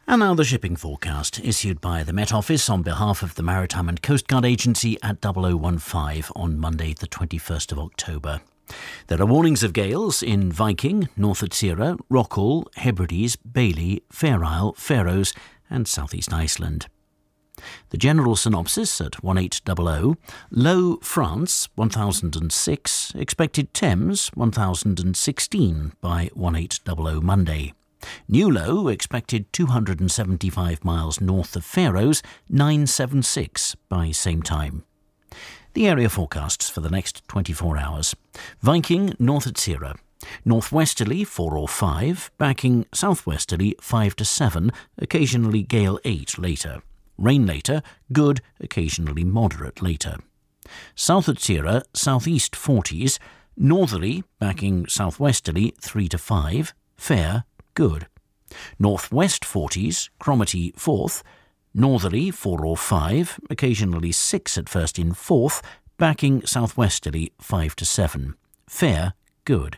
And now the shipping forecast, issued by the Met Office on behalf of the Maritime and Coast Guard Agency at 0015 on Monday the 21st of October. There are warnings of gales in Viking, North Utsira, Rockall, Hebrides, Bailey, Fair Isle, Faroes and Southeast Iceland. The general synopsis at 1800, low France 1006, expected Thames 1016 by 1800 Monday. New low expected 275 miles north of Faroes 976 by same time. The area forecasts for the next 24 hours. Viking, North Utsira. Northwesterly 4 or 5, backing southwesterly 5 to 7, occasionally gale 8 later. Rain later, good, occasionally moderate later. South Utsira, southeast 40s, northerly, backing southwesterly 3 to 5, fair, good. Northwest 40s, Cromarty 4th, northerly 4 or 5, occasionally 6 at first in 4th, backing southwesterly 5 to 7, fair, good.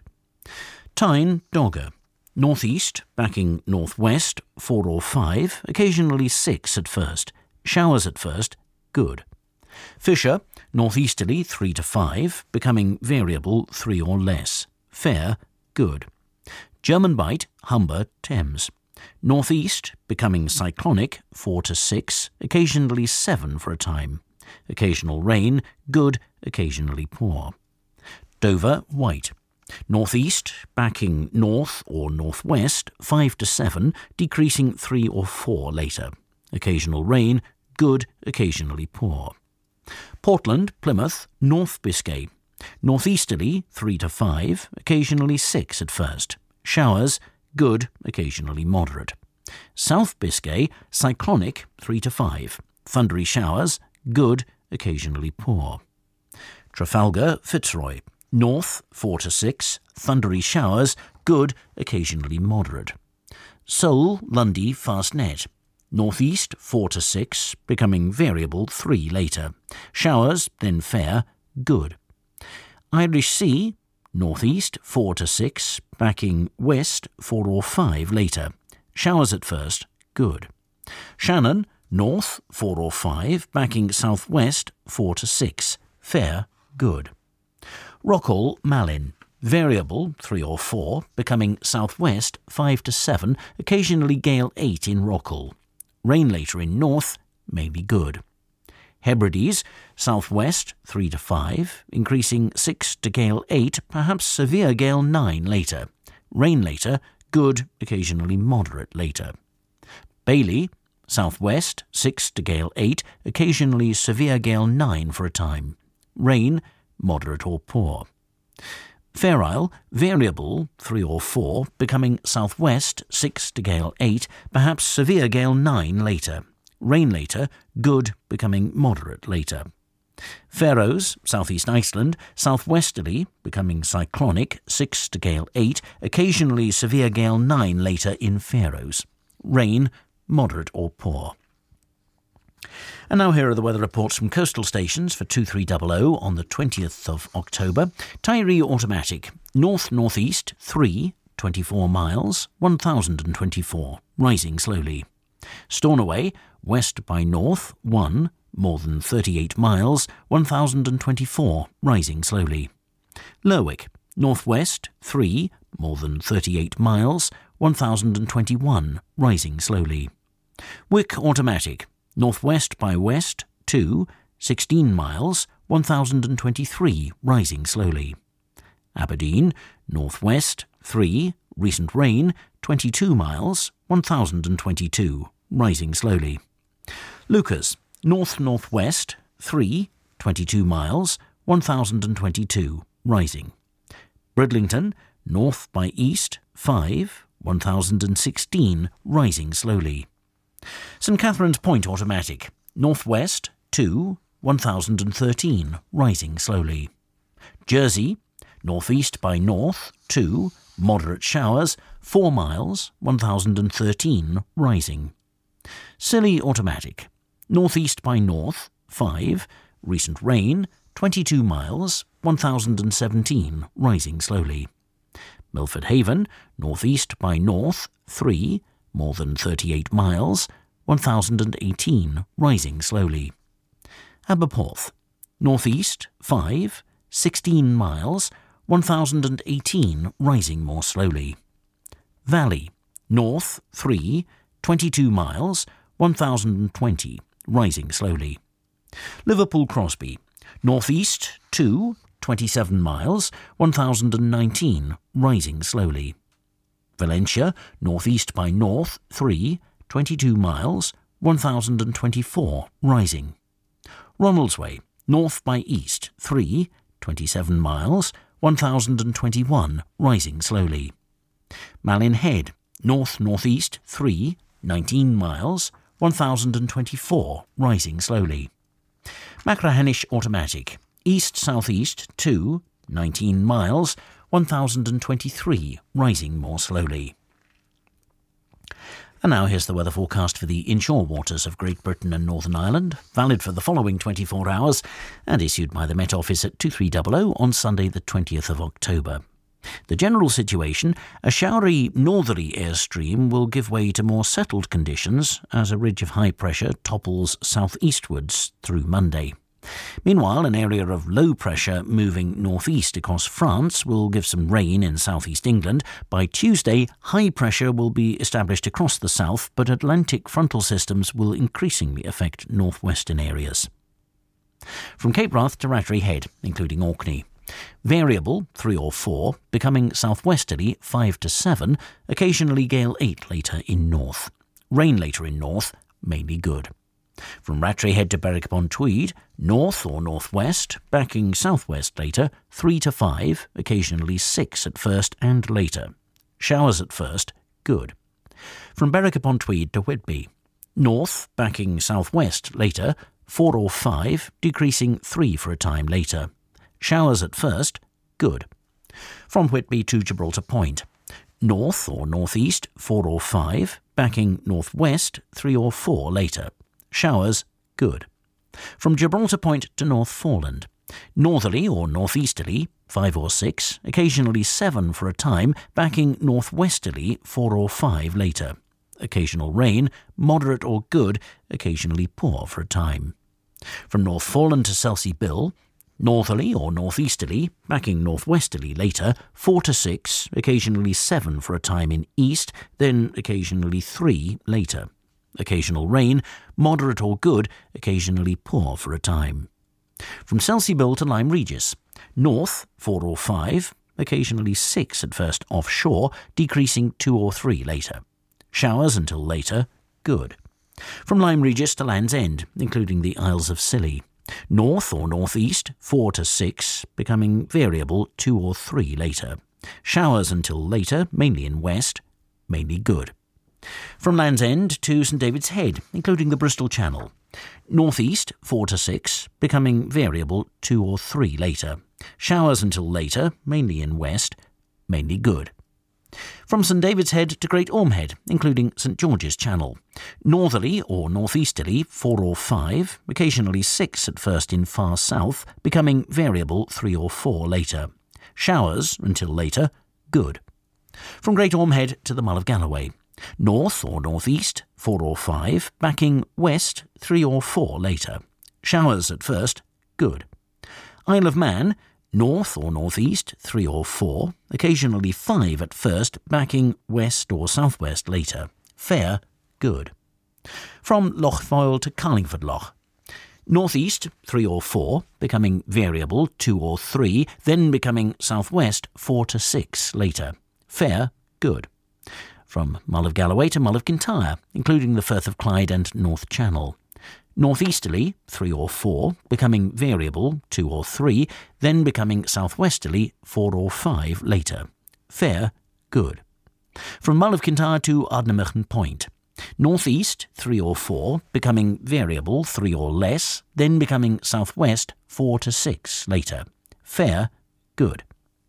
Tyne, Dogger, northeast, backing northwest 4 or 5, occasionally 6 at first, showers at first, good. Fisher, northeasterly 3 to 5, becoming variable 3 or less, fair, good. German Bight, Humber, Thames. Northeast, becoming cyclonic 4 to 6, occasionally 7 for a time. Occasional rain, good, occasionally poor. Dover, White. Northeast, backing north or northwest 5 to 7, decreasing 3 or 4 later. Occasional rain, good, occasionally poor. Portland, Plymouth, North Biscay. Northeasterly 3 to 5, occasionally 6 at first. Showers, good, occasionally moderate. South Biscay, cyclonic 3 to 5. Thundery showers, good, occasionally poor. Trafalgar, Fitzroy. North 4 to 6, thundery showers, good, occasionally moderate. Seoul, Lundy, Fastnet. Northeast 4 to 6, becoming variable 3 later. Showers, then fair, good. Irish Sea, northeast 4 to 6, backing west 4 or 5 later. Showers at first, good. Shannon, north 4 or 5, backing southwest 4 to 6, fair, good. Rockall, Malin, variable 3 or 4, becoming southwest 5 to 7, occasionally gale 8 in Rockall. Rain later in north, mainly good. Hebrides, southwest 3 to 5, increasing 6 to gale 8, perhaps severe gale 9 later. Rain later, good, occasionally moderate later. Bailey, southwest 6 to gale 8, occasionally severe gale 9 for a time. Rain, moderate or poor. Fair Isle, variable 3 or 4, becoming southwest 6 to gale 8, perhaps severe gale 9 later. Rain later, good, becoming moderate later. Faroes, southeast Iceland, southwesterly, becoming cyclonic 6 to gale 8, occasionally severe gale 9 later in Faroes. Rain, moderate or poor. And now here are the weather reports from coastal stations for 2300 on the 20th of October. Tiree Automatic, north-northeast 3, 24 miles, 1024, rising slowly. Stornoway, west by north 1, more than 38 miles, 1024, rising slowly. Lerwick, northwest 3, more than 38 miles, 1021, rising slowly. Wick Automatic, northwest by west 2, 16 miles, 1023, rising slowly. Aberdeen, northwest 3, recent rain 22 miles, 1022, rising slowly. Lucas, north-northwest 3, 22 miles, 1022, rising. Bridlington, north by east 5, 1016, rising slowly. St Catherine's Point Automatic, northwest 2, 1013, rising slowly. Jersey, northeast by north 2, moderate showers, 4 miles, 1013, rising. Scilly Automatic, northeast by north 5, recent rain 22 miles, 1017, rising slowly. Milford Haven, northeast by north 3, more than 38 miles, 1018, rising slowly. Aberporth, northeast 5, 16 miles, 1018, rising more slowly. Valley, north 3, 22 miles, 1020, rising slowly. Liverpool Crosby, northeast 2, 27 miles, 1019, rising slowly. Valencia, northeast by north 3, 22 miles, 1024, rising. Ronaldsway, north by east 3, 27 miles, 1021, rising slowly. Malin Head, north-northeast 3, 19 miles, 1024, rising slowly. Machrihanish Automatic, east-southeast 2, 19 miles, 1023, rising more slowly. And now here's the weather forecast for the inshore waters of Great Britain and Northern Ireland, valid for the following 24 hours and issued by the Met Office at 2300 on Sunday the 20th of October. The general situation: a showery northerly airstream will give way to more settled conditions as a ridge of high pressure topples southeastwards through Monday. Meanwhile, an area of low pressure moving northeast across France will give some rain in southeast England. By Tuesday, high pressure will be established across the south, but Atlantic frontal systems will increasingly affect northwestern areas. From Cape Wrath to Rattray Head, including Orkney. Variable 3 or 4, becoming southwesterly 5 to 7, occasionally gale 8 later in north. Rain later in north, mainly good. From Rattray Head to Berwick upon Tweed, north or northwest, backing southwest later, 3 to 5, occasionally 6 at first and later. Showers at first, good. From Berwick upon Tweed to Whitby, north, backing southwest later, 4 or 5, decreasing 3 for a time later. Showers at first, good. From Whitby to Gibraltar Point, north or northeast, 4 or 5, backing northwest, 3 or 4 later. Showers, good. From Gibraltar Point to North Foreland, northerly or northeasterly, 5 or 6, occasionally 7 for a time, backing northwesterly, 4 or 5 later. Occasional rain, moderate or good, occasionally poor for a time. From North Foreland to Selsey Bill, northerly or northeasterly, backing northwesterly later, 4 to 6, occasionally 7 for a time in east, then occasionally 3 later. Occasional rain, moderate or good, occasionally poor for a time. From Selsey Bill to Lyme Regis, north 4 or 5, occasionally 6 at first offshore, decreasing 2 or 3 later. Showers until later, good. From Lyme Regis to Land's End, including the Isles of Scilly, north or northeast 4 to 6, becoming variable 2 or 3 later. Showers until later, mainly in west, mainly good. From Land's End to St David's Head, including the Bristol Channel. Northeast 4 to 6, becoming variable 2 or 3 later. Showers until later, mainly in west, mainly good. From St David's Head to Great Orme Head, including St George's Channel. Northerly or northeasterly 4 or 5, occasionally 6 at first in far south, becoming variable 3 or 4 later. Showers until later, good. From Great Orme Head to the Mull of Galloway. North or northeast 4 or 5, backing west 3 or 4 later. Showers at first, good. Isle of Man, north or northeast 3 or 4, occasionally 5 at first, backing west or southwest later. Fair, good. From Loch Foyle to Carlingford Loch. Northeast 3 or 4, becoming variable 2 or 3, then becoming southwest 4 to 6 later. Fair, good. From Mull of Galloway to Mull of Kintyre, including the Firth of Clyde and North Channel. Northeasterly 3 or 4, becoming variable 2 or 3, then becoming southwesterly 4 or 5 later. Fair, good. From Mull of Kintyre to Ardnamurchan Point. Northeast 3 or 4, becoming variable 3 or less, then becoming southwest 4 to 6 later. Fair, good.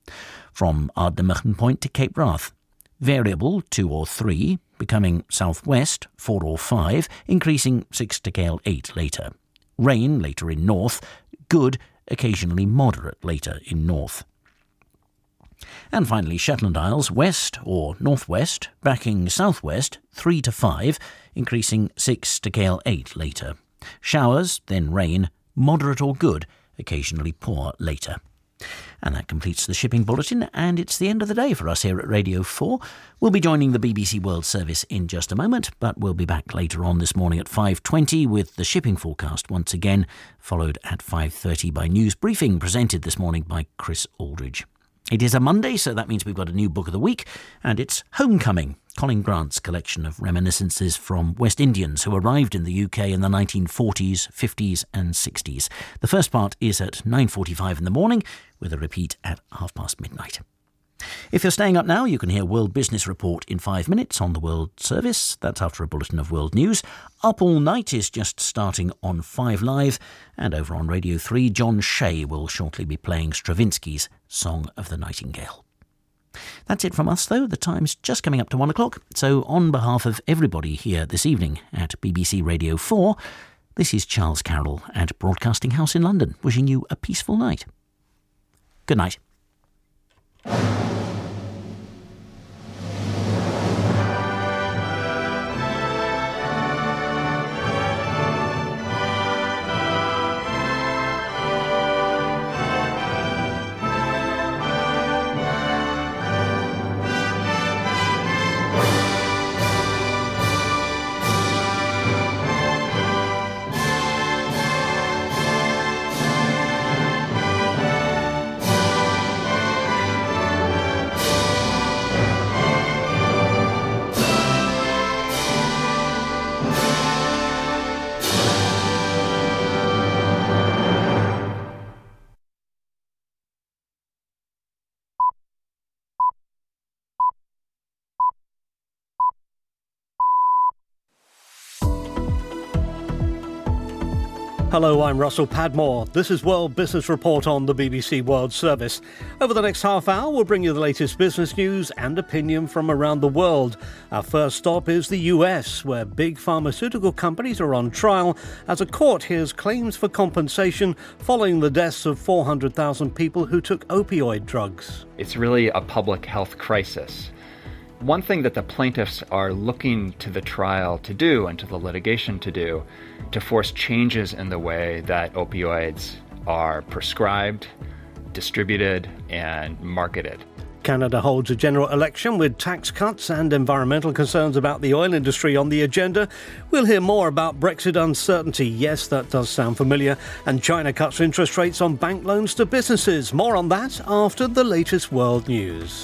From Ardnamurchan Point to Cape Wrath. Variable 2 or 3, becoming southwest 4 or 5, increasing 6 to gale 8 later. Rain later in north, good, occasionally moderate later in north. And finally, Shetland Isles, west or northwest, backing southwest, 3 to 5, increasing 6 to gale 8 later. Showers, then rain, moderate or good, occasionally poor later. And that completes the shipping bulletin, and it's the end of the day for us here at Radio 4. We'll be joining the BBC World Service in just a moment, but we'll be back later on this morning at 5:20 with the shipping forecast once again, followed at 5:30 by News Briefing, presented this morning by Chris Aldridge. It is a Monday, so that means we've got a new book of the week, and it's Homecoming, Colin Grant's collection of reminiscences from West Indians who arrived in the UK in the 1940s, 50s and 60s. The first part is at 9:45 in the morning, with a repeat at midnight. If you're staying up now, you can hear World Business Report in 5 minutes on the World Service. That's after a bulletin of world news. Up All Night is just starting on 5 Live. And over on Radio 3, John Shea will shortly be playing Stravinsky's Song of the Nightingale. That's it from us, though. The time's just coming up to 1 o'clock. So on behalf of everybody here this evening at BBC Radio 4, this is Charles Carroll at Broadcasting House in London, wishing you a peaceful night. Good night. Hello, I'm Russell Padmore. This is World Business Report on the BBC World Service. Over the next half hour, we'll bring you the latest business news and opinion from around the world. Our first stop is the US, where big pharmaceutical companies are on trial as a court hears claims for compensation following the deaths of 400,000 people who took opioid drugs. It's really a public health crisis. One thing that the plaintiffs are looking to the trial to do and to the litigation to do, to force changes in the way that opioids are prescribed, distributed, and marketed. Canada holds a general election with tax cuts and environmental concerns about the oil industry on the agenda. We'll hear more about Brexit uncertainty. Yes, that does sound familiar. And China cuts interest rates on bank loans to businesses. More on that after the latest world news.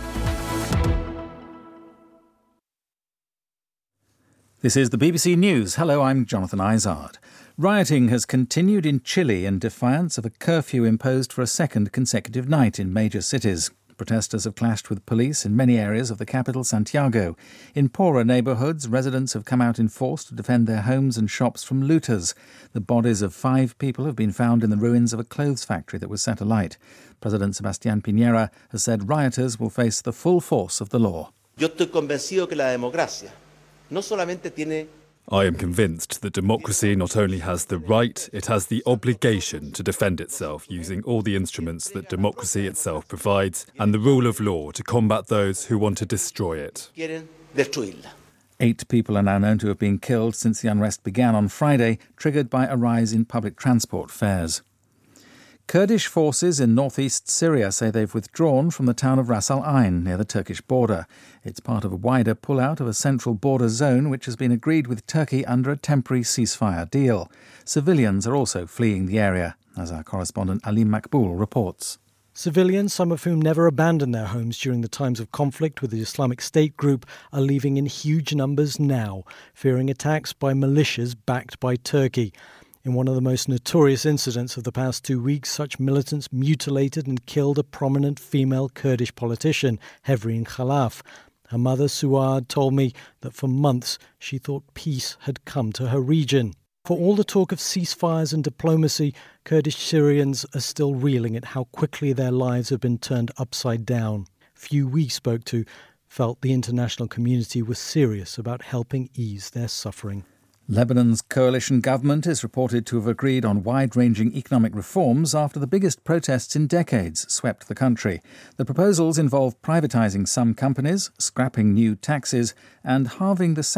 This is the BBC News. Hello, I'm Jonathan Izard. Rioting has continued in Chile in defiance of a curfew imposed for a second consecutive night in major cities. Protesters have clashed with police in many areas of the capital, Santiago. In poorer neighbourhoods, residents have come out in force to defend their homes and shops from looters. The bodies of 5 people have been found in the ruins of a clothes factory that was set alight. President Sebastián Piñera has said rioters will face the full force of the law. Yo estoy convencido que la democracia no solamente tiene. I am convinced that democracy not only has the right, it has the obligation to defend itself using all the instruments that democracy itself provides and the rule of law to combat those who want to destroy it. 8 people are now known to have been killed since the unrest began on Friday, triggered by a rise in public transport fares. Kurdish forces in northeast Syria say they've withdrawn from the town of Ras Al Ain near the Turkish border. It's part of a wider pullout of a central border zone which has been agreed with Turkey under a temporary ceasefire deal. Civilians are also fleeing the area, as our correspondent Ali Makboul reports. Civilians, some of whom never abandoned their homes during the times of conflict with the Islamic State group, are leaving in huge numbers now, fearing attacks by militias backed by Turkey. In one of the most notorious incidents of the past 2 weeks, such militants mutilated and killed a prominent female Kurdish politician, Hevrin Khalaf. Her mother, Suad, told me that for months she thought peace had come to her region. For all the talk of ceasefires and diplomacy, Kurdish Syrians are still reeling at how quickly their lives have been turned upside down. Few we spoke to felt the international community was serious about helping ease their suffering. Lebanon's coalition government is reported to have agreed on wide-ranging economic reforms after the biggest protests in decades swept the country. The proposals involve privatising some companies, scrapping new taxes and halving the